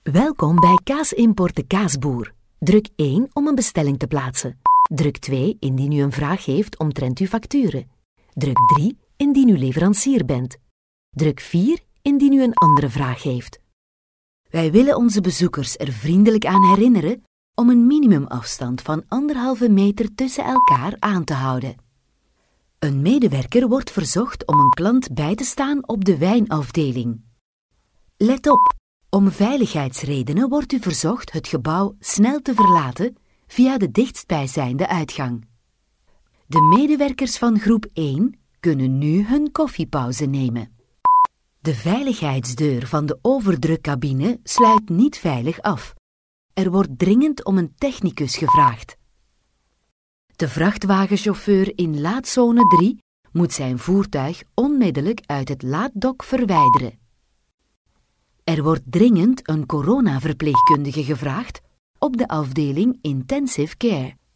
Welkom bij Kaasimport de Kaasboer. Druk 1 om een bestelling te plaatsen. Druk 2 indien u een vraag heeft omtrent uw facturen. Druk 3 indien u leverancier bent. Druk 4 indien u een andere vraag heeft. Wij willen onze bezoekers er vriendelijk aan herinneren om een minimumafstand van 1,5 meter tussen elkaar aan te houden. Een medewerker wordt verzocht om een klant bij te staan op de wijnafdeling. Let op! Om veiligheidsredenen wordt u verzocht het gebouw snel te verlaten via de dichtstbijzijnde uitgang. De medewerkers van groep 1 kunnen nu hun koffiepauze nemen. De veiligheidsdeur van de overdrukcabine sluit niet veilig af. Er wordt dringend om een technicus gevraagd. De vrachtwagenchauffeur in laadzone 3 moet zijn voertuig onmiddellijk uit het laaddok verwijderen. Er wordt dringend een coronaverpleegkundige gevraagd op de afdeling Intensive Care.